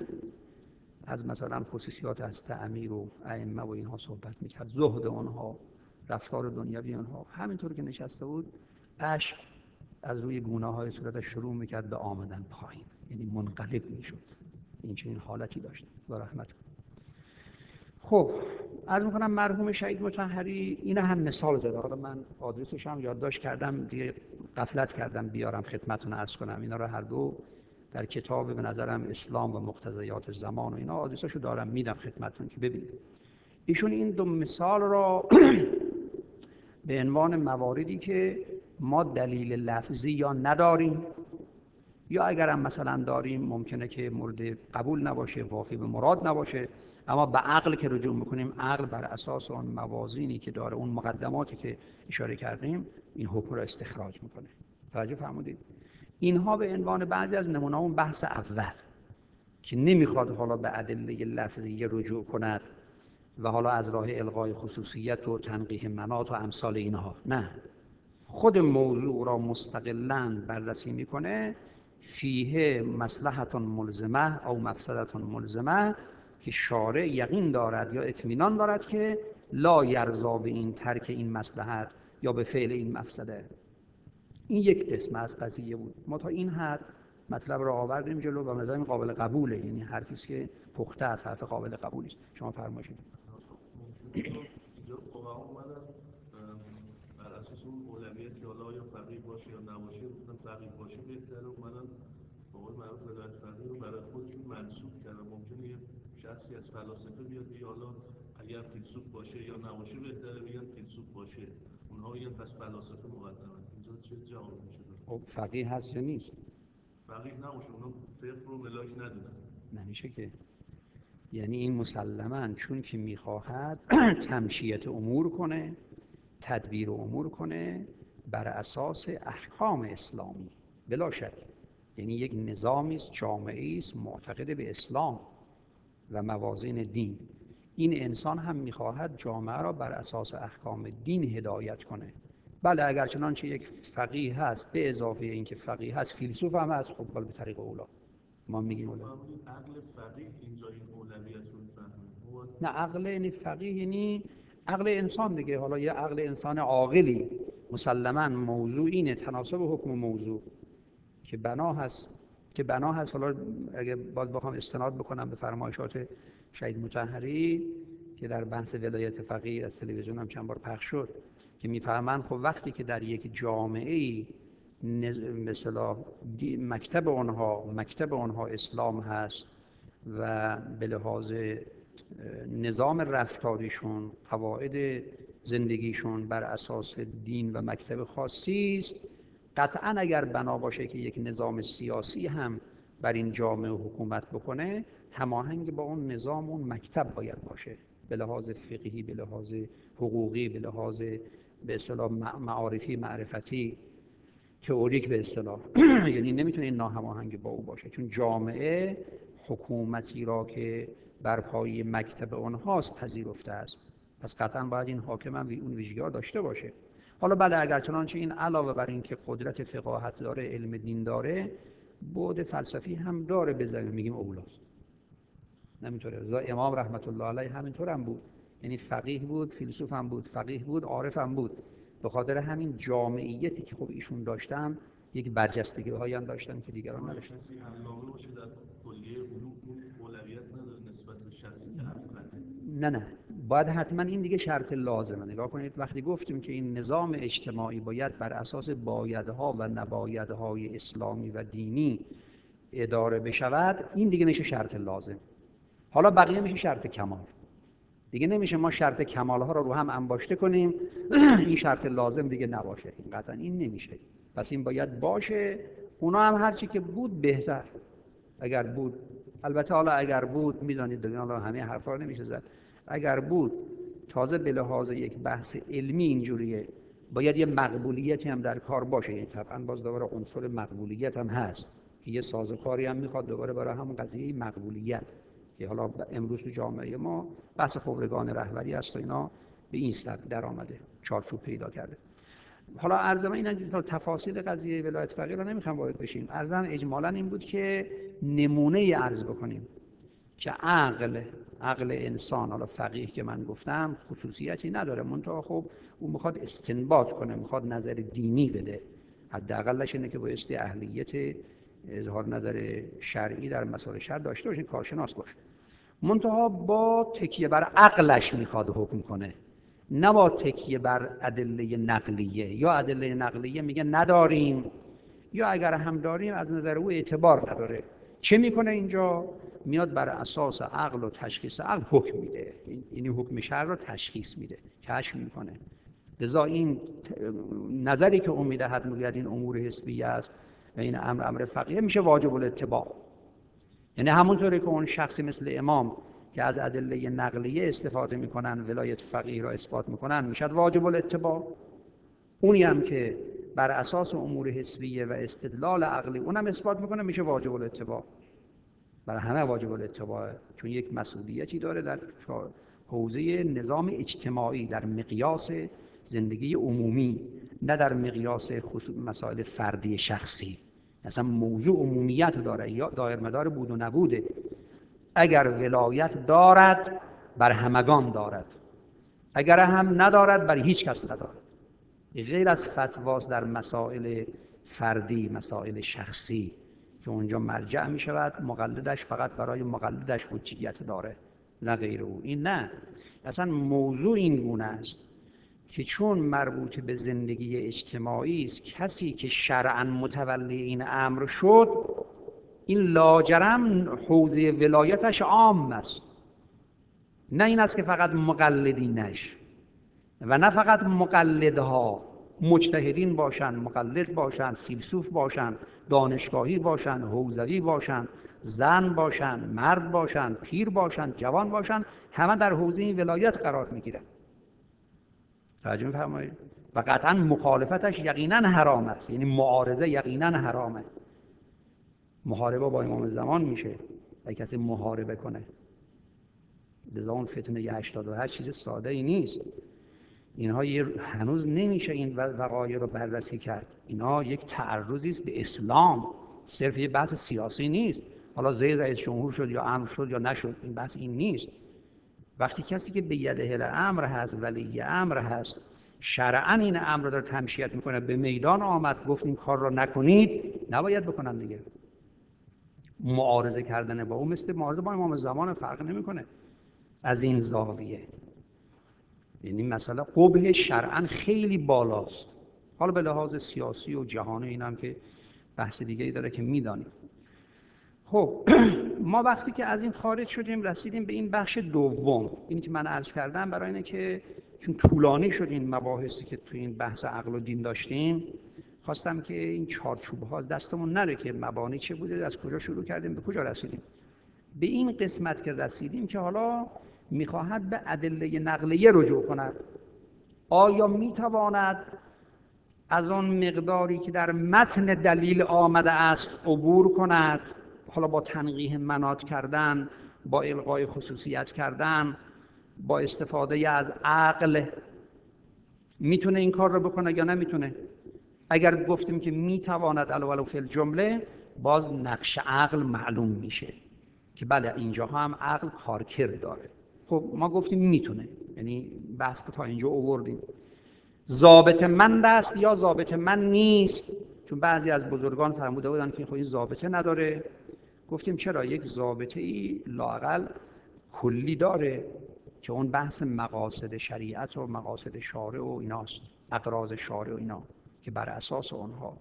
Speaker 1: از مثلا خصوصیات از امیر و ائمه و اینها صحبت میکرد، زهد اونها، رفتار دنیوی اونها. همینطور که نشسته بود اشک از روی گونه‌های صورتش شروع میکرد به آمدن پایین، یعنی منقلب میشد. این چنین حالتی داشت. خدا رحمت کنه. خب عرض میکنم مرحوم شهید مطهری این هم مثال زده. حالا من آدرسش هم یادداشت کردم، دیگه غفلت کردم بیارم خدمتتون عرض کنم. اینا رو هر دو در کتاب به نظرم اسلام و مقتضیات زمان و اینا آدرسشو دارم میدم خدمتتون که ببینید. ایشون این دو مثال را به عنوان مواردی که ما دلیل لفظی یا نداریم یا اگرم مثلا داریم ممکنه که مورد قبول نباشه، وافی به مراد نباشه، اما به عقل که رجوع میکنیم، عقل بر اساس اون موازینی که داره، اون مقدماتی که اشاره کردیم، این حکم را استخراج میکنه. توجه فرمودید؟ اینها به عنوان بعضی از نمونه‌ها اون بحث اول که نمیخواد حالا به ادله لفظی رجوع کند و حالا از راه الغای خصوصیت و تنقیح مناط و امثال اینها، نه، خود موضوع را مستقلاً بررسی میکنه، فیه مصلحت ملزمه او مفسدت ملزمه، که شارع یقین دارد یا اطمینان دارد که لا یرضا به این ترک این مصلحت یا به فعل این مفسده. این یک قسم از قضیه بود. ما تا این حد مطلب را آوردیم جلو و نظرم قابل قبوله، یعنی حرفی است که پخته از حرف قابل قبولی است. شما فرمایید.
Speaker 2: اینجا فقها اومدن بر اساس اون اولویت که حالا یا فقیه باشه یا نباشه، گفتن فقیه باشه بهتره، اومدن به قول معروف ولایت فقیه رو برای خودشون منسوب کردن. ممکنه یه شخصی از فلاسفه بیاد بگه حالا اگر فیلسوف باشه یا نباشه بهتره، بگن فیلسوف باشه، اونها بگن پس فلاسفه مقدمه. اینجا چه جوابی میشه داد؟
Speaker 1: خب فقیه هست یا نیست؟
Speaker 2: فقیه نباشه، اونها فقه رو ملاک ندونن.
Speaker 1: نمیشه که. یعنی این مسلماً چون که میخواهد تمشیت امور کنه، تدبیر امور کنه بر اساس احکام اسلامی، بلا شک. یعنی یک نظامی است، جامعه‌ای است معتقد به اسلام. و موازین دین. این انسان هم میخواهد جامعه را بر اساس احکام دین هدایت کنه. بله اگر چنانچه یک فقیه هست، به اضافه اینکه فقیه هست فیلسوف هم هست، خب به طریق اولا ما میگیم اولا.
Speaker 2: عقل فقیه اینجا این اولویت رو میفهمه؟
Speaker 1: نه، عقل یعنی فقیه یعنی عقل انسان دیگه. حالا یه عقل انسان عاقلی مسلماً موضوع اینه، تناسب حکم موضوع که بنا هست. حالا اگه باز بخوام استناد بکنم به فرمایشات شهید مطهری که در بحث ولایت فقیه از تلویزیون هم چند بار پخش شد، که میفهمن خب وقتی که در یک جامعه‌ای مثلا مکتب اونها اسلام هست و به لحاظ نظام رفتاریشون، قواعد زندگیشون بر اساس دین و مکتب خاصی است، قطعاً اگر بنا باشه که یک نظام سیاسی هم بر این جامعه حکومت بکنه، هماهنگ با اون نظام اون مکتب باید باشه، به لحاظ فقهی، به لحاظ حقوقی، به لحاظ به اصطلاح معارفی، معرفتی، تئوریک به اصطلاح. یعنی نمیتونه این ناهماهنگ با او باشه، چون جامعه حکومتی را که بر پای مکتب اونهاست پذیرفته است، پس قطعاً باید این حاکم هم اون ویژگی‌ها داشته باشه. حالا بله اگر چنانچه این علاوه بر این که قدرت فقاهت داره، علم دین داره، بعد فلسفی هم داره، بزنیم میگیم اولاست. نمیطوره. امام رحمت الله علیه همینطور هم بود، یعنی فقیه بود، فیلسوف هم بود، فقیه بود، عارف هم بود. به خاطر همین جامعیتی که خب ایشون داشتن یک برجستگی هایی هم داشتن که دیگران نداشتن.
Speaker 2: کسی علامه باشه در کلیه علوم اولویت نداره نسبت به شخصی که افقهه.
Speaker 1: نه باید حتما این دیگه شرط لازمه. نگاه کنید وقتی گفتیم که این نظام اجتماعی باید بر اساس بایدها و نبایدهای اسلامی و دینی اداره بشود، این دیگه میشه شرط لازم. حالا بقیه میشه شرط کمال. دیگه نمیشه ما شرط کمال ها رو هم انباشته کنیم این شرط لازم دیگه نباشه. قطعا این نمیشه. پس این باید باشه. اونا هم هرچی که بود بهتر. اگر بود، البته حالا اگر بود میدانید دیگه، حالا همه حرفا رو نمیشه زد. اگر بود تازه به لحاظ یک بحث علمی اینجوریه، باید یه مقبولیتی هم در کار باشه. یعنی طبعا باز دوباره عنصر مقبولیت هم هست که یه سازوکاری هم میخواد دوباره برای همون قضیه مقبولیت، که حالا امروز تو جامعه ما بحث خبرگان رهبری است و اینا به این سبک در آمده، چارچوب پیدا کرده. حالا عرضم این تفاصیل قضیه ولایت فقیه رو نمیخوام وارد بشیم. عرضم اجمالاً این بود که نمونه عرض بکنیم که عقل انسان، حالا فقیه که من گفتم خصوصیتی نداره، منتها خب اون میخواد استنباط کنه، میخواد نظر دینی بده، حداقلش اینه که بایستی اهلیت اظهار نظر شرعی در مسائل شرع داشته باشه، کارشناس باشه. منتها با تکیه بر عقلش میخواد حکم کنه، نه با تکیه بر ادله نقلیه. یا ادله نقلیه میگه نداریم، یا اگر هم داریم از نظر او اعتبار نداره. چه میکنه اینجا؟ میاد بر اساس عقل و تشخیص عقل حکم میده، یعنی حکم شرع رو تشخیص میده، کشف میکنه. لذا این نظری که اون میدهد میگوید این امور حسبیه است و این امر فقیه، میشه واجب الاتباع. یعنی همونطوری که اون شخصی مثل امام که از ادله نقلیه استفاده میکنن ولایت فقیه را اثبات میکنن، میشه واجب الاتباع. اونی هم که بر اساس امور حسبیه و استدلال عقلی اونم اثبات میکنه، میشه واجب الاتباع. برای همه واجب الاتباع، چون یک مسئولیتی داره در حوزه نظام اجتماعی، در مقیاس زندگی عمومی، نه در مقیاس مسائل فردی شخصی. اصلا موضوع عمومیت داره، یا دایرمدار بود و نبوده. اگر ولایت دارد بر همگان دارد، اگر هم ندارد بر هیچ کس ندارد. غیر از فتواست در مسائل فردی، مسائل شخصی که اونجا مرجع می شود، مقلدش فقط برای مقلدش حجیت داره، نه غیر او. این نه، اصلا موضوع این گونه است که چون مربوط به زندگی اجتماعی است، کسی که شرعاً متولی این امر شد، این لاجرم حوزه ولایتش عام است. نه این است که فقط مقلدینش، و نه فقط مقلدها، مجتهدین باشند، مقلد باشند، فیلسوف باشند، دانشگاهی باشند، حوزوی باشند، زن باشند، مرد باشند، پیر باشند، جوان باشند، همه در حوزه این ولایت قرار میگیرند. توجه می‌فرمایید؟ و قطعا مخالفتش یقینا حرام است، یعنی معارضه یقینا حرامه. محاربه با امام زمان میشه اگه کسی محاربه کنه، لذا اون فتنه 88 چیز ساده ای نیست. اینها هنوز نمیشه این وقایع رو بررسی کرد. اینا یک تعرضی است به اسلام، صرف یه بحث سیاسی نیست. حالا زید رئیس جمهور شد یا امر شد یا نشد، این بحث این نیست. وقتی کسی که به یده الامر هست، ولی امر هست، شرعاً این امر رو داره تمشیت میکنه، به میدان آمد گفت این کار رو نکنید، نباید بکنن دیگه. معارضه کردن با اون مثل معارضه با امام زمان فرق نمیکنه از این زاویه. یعنی مثلا قبح شرعاً خیلی بالاست. حالا به لحاظ سیاسی و جهانی اینم که بحث دیگه‌ای داره که میدانیم. خب ما وقتی که از این خارج شدیم رسیدیم به این بخش دوم. اینی که من عرض کردم برای اینه که چون طولانی شد این مباحثی که تو این بحث عقل و دین داشتیم، خواستم که این چارچوب‌ها از دستمون نره که مبانی چه بوده، از کجا شروع کردیم به کجا رسیدیم. به این قسمت که رسیدیم که حالا میخواهد به ادله نقلیه رجوع کند. آیا میتواند از آن مقداری که در متن دلیل آمده است عبور کند، حالا با تنقیح مناط کردن، با الغای خصوصیت کردن، با استفاده از عقل، میتونه این کار رو بکنه یا نمیتونه؟ اگر گفتیم که میتواند ولو فی الجمله، باز نقش عقل معلوم میشه که بله اینجا هم عقل کارکرد داره. خب ما گفتیم میتونه، یعنی بحث تا اینجا آوردیم. ضابط مند است یا ضابط مند نیست؟ چون بعضی از بزرگان فرموده بودن که خب این ضابطه نداره. گفتیم چرا؟ یک ضابطه ای لااقل کلی داره که اون بحث مقاصد شریعت و مقاصد شارع و ایناست، اغراض شارع و اینا، که بر اساس اونها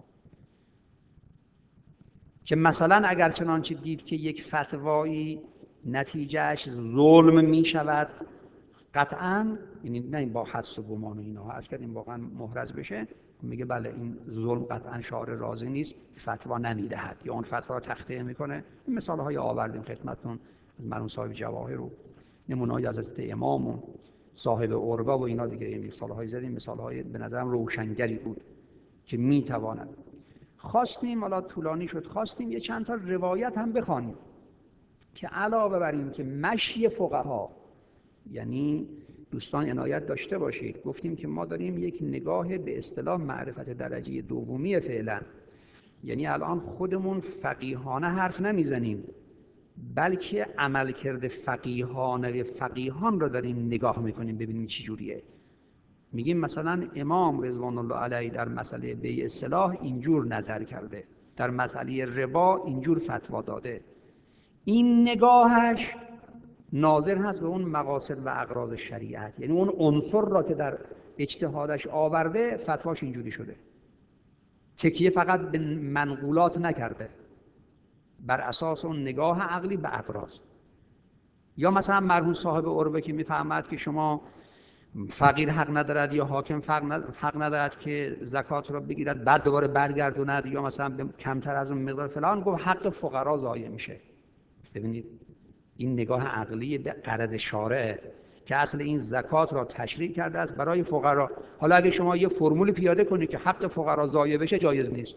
Speaker 1: که مثلا اگر چنانچه دید که یک فتوایی نتیجهش ظلم می شود قطعاً، یعنی نه این با حدس و گمان و اینا هست که این واقعا محرز بشه، میگه بله این ظلم قطعاً شارع راضی نیست، فتوا نمیدهد یا اون فتوا رو تخطیه میکنه. این مثالهای آوردیم خدمتتون از مرحوم صاحب جواهر رو، نمونه‌های از حضرت امام و صاحب عربه و اینا دیگه. این مثالهای زدیم، مثالهای به نظرم روشنگری بود که میتواند. خواستیم، حالا طولانی شد، خواستیم یه چند تا روایت هم بخوانیم که علاوه بر این که مشی فقها، یعنی دوستان عنایت داشته باشید، گفتیم که ما داریم یک نگاه به اصطلاح معرفت درجه دومی فعلا، یعنی الان خودمون فقیهانه حرف نمیزنیم، بلکه عملکرد فقیهانه فقیهان رو داریم نگاه میکنیم ببینیم چی جوریه. میگیم مثلا امام رضوان الله علیه در مسئله بیع سلاح اینجور نظر کرده، در مسئله ربا اینجور فتوا داده. این نگاهش ناظر هست به اون مقاصد و اغراض شریعت، یعنی اون عنصر را که در اجتهادش آورده فتواش اینجوری شده، تکیه فقط به منقولات نکرده، بر اساس اون نگاه عقلی به اغراض. یا مثلا مرحوم صاحب عربه که میفهمد که شما فقیر حق ندارد یا حاکم حق ندارد که زکات را بگیرد بعد دوباره برگردوند، یا مثلا به کمتر از اون مقدار فلان، گفت حق فقرا ضایع میشه. ببینید این نگاه عقلی به غرض شارع که اصل این زکات را تشریع کرده است برای فقرا. حالا اگه شما یه فرمول پیاده کنید که حق فقرا ضایع بشه، جایز نیست.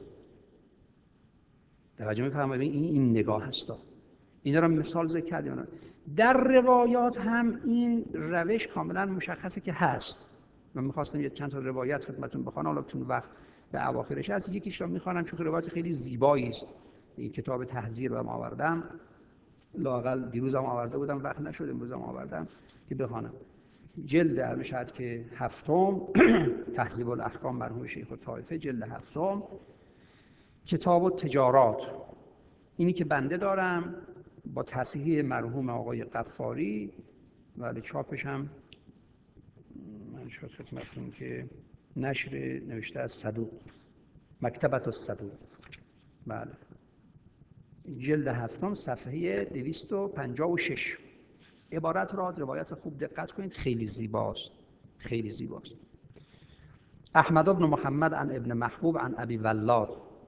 Speaker 1: توجه می‌فرمایید؟ این نگاه هستا. اینا رو مثال ذکر کردیم. در روایات هم این روش کاملا مشخصه که هست. من می‌خواستم یه چند تا روایت خدمتتون بخوانم، حالا چون وقت به اواخرش هست یکیش رو می‌خوانم چون روایت خیلی زیبایی است. این کتاب تحذیر رو آوردم، لااقل دیروزم آورده بودم، وقت نشد امروزم آوردم که بخوانم. جلد مشهد که هفتم تهذیب الاحکام مرحوم شیخ الطائفه، جلد هفتم، کتاب التجارات. اینی که بنده دارم با تصحیح مرحوم آقای غفاری، ولی چاپش هم من شد خدمتتون که نشر نوشته از صدوق، مکتبت الصدوق، بله، جلد هفتم صفحه 256. عبارت را روایت خوب دقت کنید، خیلی زیباست، خیلی زیباست. احمد بن محمد عن ابن محبوب عن ابی ولاد،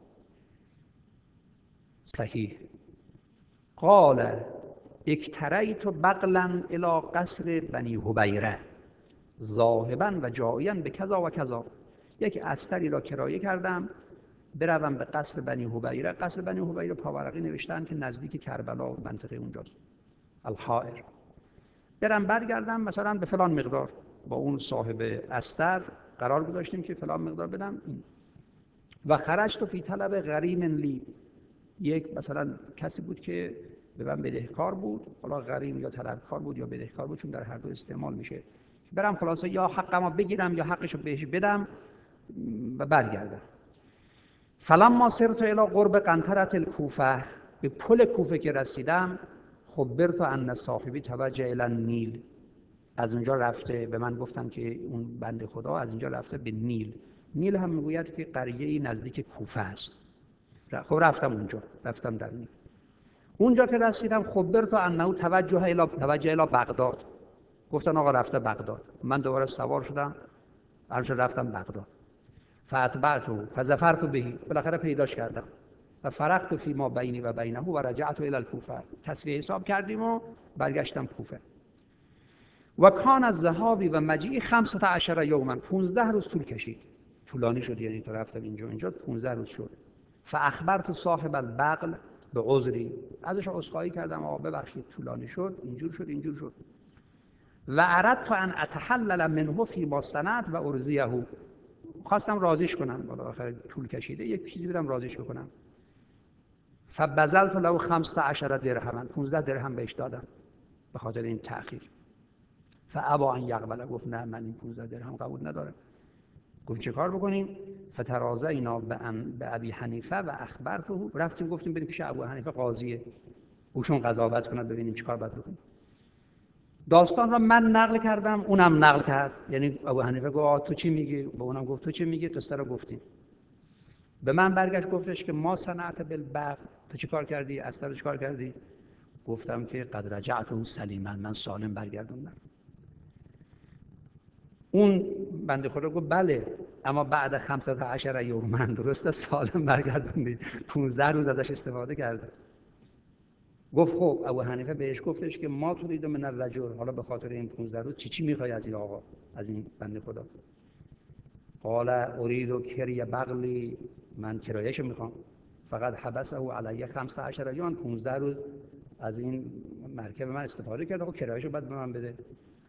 Speaker 1: صحیح، قال اکتریت بغلا الی قصر بنی هبیره ذاهبا و جائیا به کذا و کذا. یک استری را کرایه کردم بروم به قصر بنی هبیره. قصر بنی هبیره پاورقی نوشتن که نزدیک کربلا و منطقه اونجاست، الحائر. برم برگردم مثلا به فلان مقدار، با اون صاحب استر قرار گذاشتیم که فلان مقدار بدم. و خرجت فی طلب غریم لی، یک مثلا کسی بود که به من بدهکار بود، حالا غریم یا طلبکار بود یا بدهکار بود، چون در هر دو استعمال میشه، برم خلاصه یا حقمو بگیرم یا حقشو بهش بدم و برگردم. فلما صرت الی قرب قنطرة الکوفه، به پل کوفه که رسیدم، خبرت ان صاحبی توجه الی النیل، از اونجا رفته، به من گفتن که اون بنده خدا از اینجا رفته به نیل. نیل هم میگوید که قریه‌ای نزدیک کوفه است. خب رفتم اونجا، رفتم در نیل. اونجا که رسیدم خبرت انه توجه الی بغداد، گفتن آقا رفته بغداد. من دوباره سوار شدم، رفتم بغداد. فاتبعته فظفرت به، بالاخره پیداش کردم. و فرقت فی ما بینی و بینه و رجعت الی الکوفه، تسویه حساب کردیم و برگشتم کوفه. و کان از ذهابی و مجیئی 15 یوما، 15 روز طول کشید، طولانی شد، یعنی تو رفتم اینجا 15 روز شد. فاخبرت صاحب البغل به عذری، ازش عذرخواهی کردم آقا ببخشید طولانی شد، اینجور شد. و اردت ان اتحلل منه فی ما صنعت و ارضیه، خواستم راضیش کنم، بالا آخر طول کشیده یک چیزی بدم راضیش بکنم. فبذلت له 15 درهما، 15 درهم بهش دادم به خاطر این تأخیر. فابا ان یقبل، گفت نه من این 15 درهم قبول ندارم. گفت چه کار بکنیم؟ فتراضینا به ابی حنیفه و اخبرته، رفتیم گفتیم بریم پیش ابو حنیفه قاضیه، اوشون قضاوت کنه ببینیم چیکار باید بکنیم. داستان را من نقل کردم، اونم نقل کرد، یعنی ابو حنیفه گفت تو چی میگی، به اونم گفت تو چی میگی، قصه رو گفتیم. به من برگشت گفتش که ما صنعت بالبغل، تو چی کار کردی، استر چی کار کردی؟ گفتم که قد رجعته سلیما، من سالم برگردوندم. اون بنده خدا گفت بله، اما بعد 15 یوما، درسته سالم برگردوندید، 15 روز ازش استفاده کرده. گفت خب ابو حنیفه بهش گفتش که ما تريد من الرجل، حالا به خاطر این 15 روز چی میخوای از این آقا، از این بنده خدا؟ قال اريد کری بغلی، من کرایه‌شو میخوام. فقط حبسه علیه 15 یوم، 15 روز از این مرکب من استفاده کرده، خب کرایه‌شو بعد به من بده.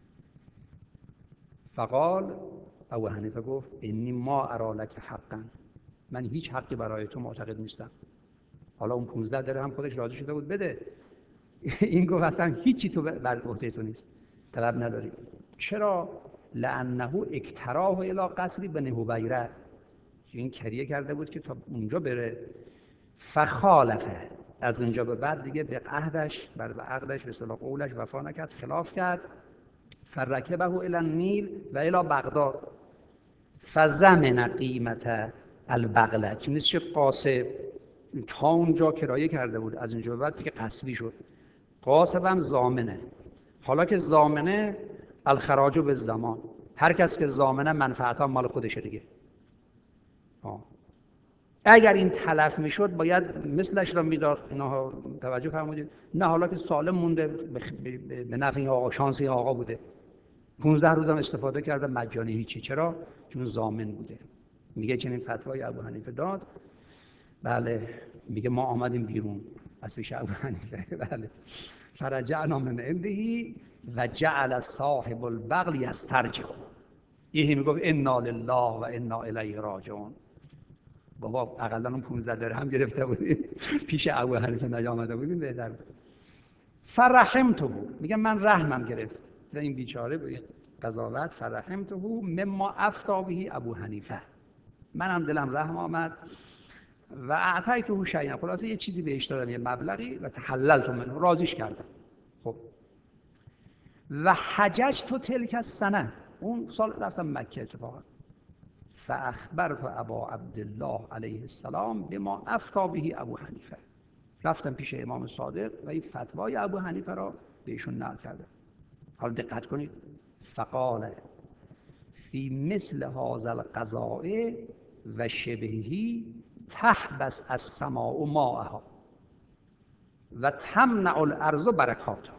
Speaker 1: فقال، ابو حنیفه گفت انی ما اری لک حقا، من هیچ حقی برای تو معتقد نیستم. حالا اون 15 درهم خودش راضی شده بود بده، این گفت اصلا هیچی تو بر عهده تو نیست، طلب نداری. چرا؟ لانه اکتراه الی قصری بن هبیره، این کریه کرده بود که تا اونجا بره. فخالفه، از اونجا به بعد دیگه به عهدش، بر عقدش، به اصطلاح قولش وفا نکرد، خلاف کرد. فرکبه الی النیل و الی بغداد فزمن قیمت البغله، چون نیست که قاسب تا اونجا کرایه کرده بود، از اونجا به بعد دیگه قصبی شد. قاسب هم ضامنه، حالا که ضامنه الخراج بالضمان، هر کس که ضامنه منفعتها مال خودشه دیگه. اگر این تلف میشد باید مثلش را میداد. اینا توجه فرمودید؟ نه، حالا که سالم مونده به نفع این آقا، شانس این آقا بوده، 15 روز هم استفاده کرده مجانی هیچی. چرا؟ چون ضامن بوده. میگه چنین فتوای ابو حنیفه داد. بله، میگه ما آمدیم بیرون از پیش ابو حنیفه. بله، فرجعنا من عنده و جعل صاحب البغل یسترجع، یهی میگفت انا لله و انا الیه راجعون. بابا اقلا اون 15 درهم گرفته بودیم پیش ابو حنیفه نیامده بودیم بهتر. فرحمته، میگه من رحمم گرفت و این بیچاره به قضاوت. فرحمته مما افتی به ابو حنیفه، منم دلم رحم آمد. و اعطیته شیئا، خلاصه یه چیزی بهش دادم، یه مبلغی، و تحللت منه، راضیش کردم. خب و حججت تلک السنه، اون سال رفتم مکه اتفاقا. فاخبرت ابا عبدالله علیه السلام بما افتی به ابو حنیفه، رفتم پیش امام صادق و این فتوای ابو حنیفه را بهشون نقل کردم. حالا دقت کنید. فقال فی مثل هذا القضاء و شبهه تحبس السماء ماءها و تمنع الارض برکاتها،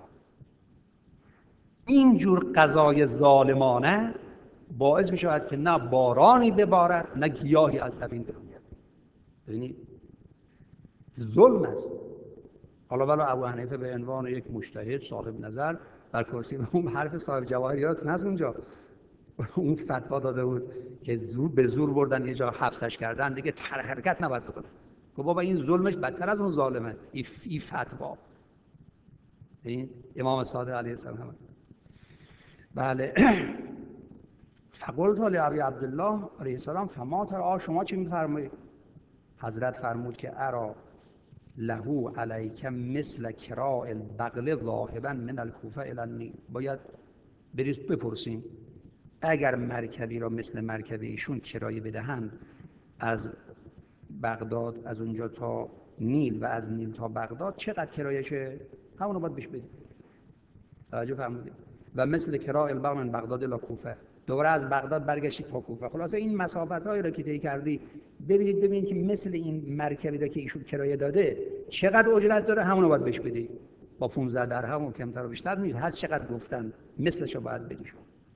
Speaker 1: این جور قضای ظالمانه باعث می شود که نه بارانی ببارد نه گیاهی از زمین بروید. ببینید ظلم است. حالا ولی ابو حنیفه به عنوان یک مجتهد صاحب نظر بر کرسی. اون حرف صاحب جواهریات هست اونجا. اون فتوا داده بود که زور به زور بردن یه جا حبسش کردن، دیگه حرکت نباید بکنه. گفت بابا این ظلمش بدتر از اون ظالمه. این فتوا این امام صادق علیه السلام. بله. فقلت لابی عبدالله علیه السلام فما ترى، شما چی میفرمایید؟ حضرت فرمود که ارا له علیک مثل کراء البغل ذاهبا من الکوفه الی النیل. باید برید بپرسیم اگر مرکبی را مثل مرکب ایشون کرایه بدهند از بغداد، از اونجا تا نیل و از نیل تا بغداد چقدر کرایشه، همونو باید بهش بدید. توجه فرمودید؟ و مثل کراء البغل من بغداد الی کوفه، دوباره از بغداد برگشتید تا کوفه. خلاصه این مسافت‌هایی را که طی کردی ببینید که مثل این مرکبی را که ایشون کرایه داده چقدر اجرت داره، همونو باید بهش بدید. با 15 درهم و کمتر و بیشتر نیست، هر چقدر گفتن مثلشو باید بدید.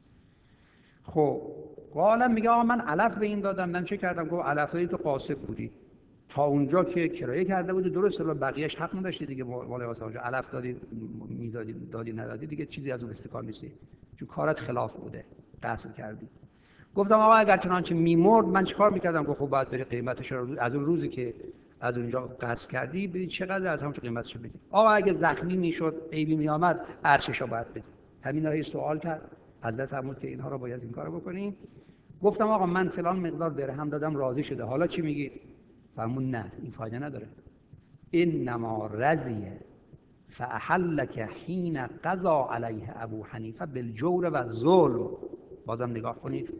Speaker 1: خب قالم میگه آقا من علف به این دادم، من چه کردم؟ گفت علف دادی تو قاصد بودی، تا اونجا که کرایه کرده بودی درسته، ولی بقیه‌اش حق نداشتی دیگه. مال واسه اونجا علف دادی میدادی دادی ندادی دیگه چیزی از اون استکار نیستی، چون کارت خلاف بوده، غصب کردی. گفتم آقا اگر چنانچه میمرد من چیکار میکردم؟ گفت خب باید بری قیمتش رو از اون روزی که از اونجا غصب کردی ببین چقدر از همون قیمتش بدی. آقا اگه زخمی میشد عیبی میآمد ارششو باید بدی. همین رو سوال کرد. حضرت فرمود که اینها رو باید این کارو بکنیم. گفتم آقا من فلان مقدار درهم دادم راضی شده، حالا چی میگی؟ فرمود نه این فایده نداره. انما رضیه فاحلک حین قضا علیه ابو حنیفه بالجور و الظلم. بازم نگاه کنید،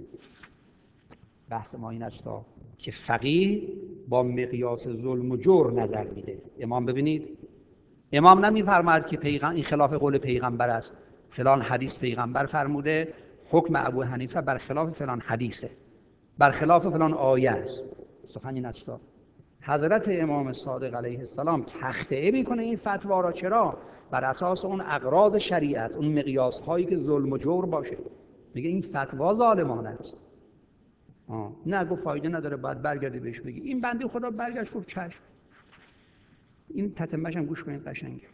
Speaker 1: بحث ما این است که فقیه با مقیاس ظلم و جور نظر میده. امام ببینید، امام نمیفرماید که این خلاف قول پیغمبر است، فلان حدیث پیغمبر فرموده حکم ابو حنیفه بر خلاف فلان حدیثه، بر خلاف فلان آیه است. سخن این است. حضرت امام صادق علیه السلام تخطئه میکنه این فتوا را. چرا؟ بر اساس اون اغراض شریعت، اون مقیاس هایی که ظلم و جور باشه. میگه این فتوا ظالمانه است. نه گفت فایده نداره، باید برگردی بهش بگی. این بنده خدا برگشت گفت چشم. این تتمه‌ش هم گوش کنید قشنگ.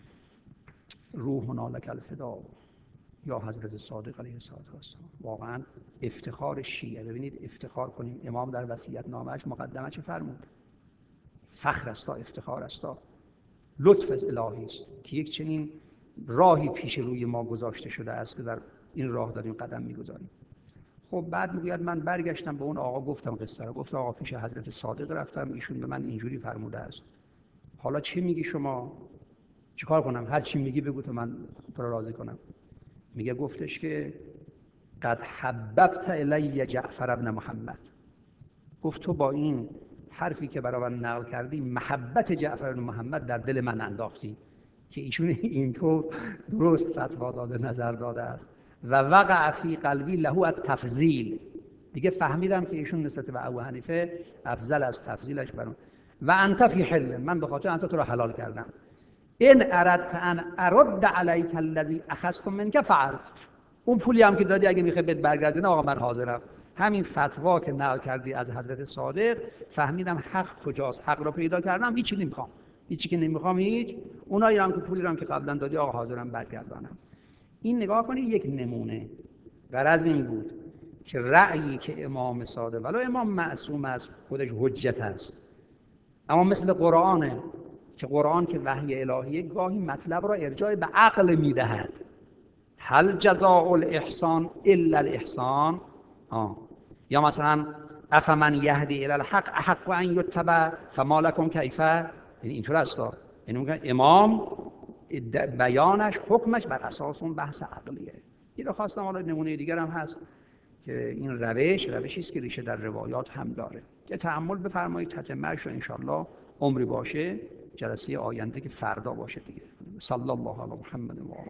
Speaker 1: روحنا لک الفدا یا حضرت صادق علیه السلام. واقعا افتخار شیعه. ببینید افتخار کنیم. امام در وصیت نامه‌اش مقدمه چه فرمود؟ فخر است، افتخار است، لطف الهی است که یک چنین راهی پیش روی ما گذاشته شده است که در این راه داریم قدم می‌گذاریم. خب بعد میگوید من برگشتم به اون آقا گفتم قصه رو. گفتم آقا پیش حضرت صادق رفتم، ایشون به من اینجوری فرموده است، حالا چی میگی شما؟ چیکار کنم؟ هر چی میگی بگو تا من تو رو راضی کنم. میگه گفتش که قد حببت الی جعفر ابن محمد. گفت تو با این حرفی که برای من نقل کردی محبت جعفر بن محمد در دل من انداختی که ایشون اینطور درست فتوا داده، نظر داده است. و وقع فی قلبی له التفضیل. دیگه فهمیدم که ایشون نسبت به ابو حنیفه افضل از تفضیلش بر اون. و انت فی حل، من به خاطر انت تو رو حلال کردم. ان اردت ان ارد علیک الذی اخذت منک فعلت. اون پولی هم که دادی اگه میخوای بهت برگردونه آقا من حاضرم. همین فتوا که نقل کردی از حضرت صادق فهمیدم حق کجاست، حق رو پیدا کردم، هیچی نمیخوام، هیچی که نمیخوام هیچ. اونایی هم که پولی رو هم که قبلا دادی آقا حاضرم برگردانم. این نگاه کنید یک نمونه. غرض این بود که رأیی که امام صادق، ولو امام معصوم از خودش حجت است، اما مثل قرآنه که قرآن که وحی الهیه گاهی مطلب را ارجاع به عقل میدهد. هل جزاء الاحسان الا الاحسان. یا مثلا افمن یهدی الی الحق احق ان یتبع فما لکم کیف. یعنی اینطور است. یعنی امام بیانش حکمش بر اساس اون بحث عقلیه. اینو خواستم. حالا نمونه دیگر هم هست که این روشی است که ریشه در روایات هم داره. یه تأمل بفرمایید، تتمه‌اش رو ان شاء الله عمری باشه جلسه آینده که فردا باشه دیگه. صلی الله علی محمد و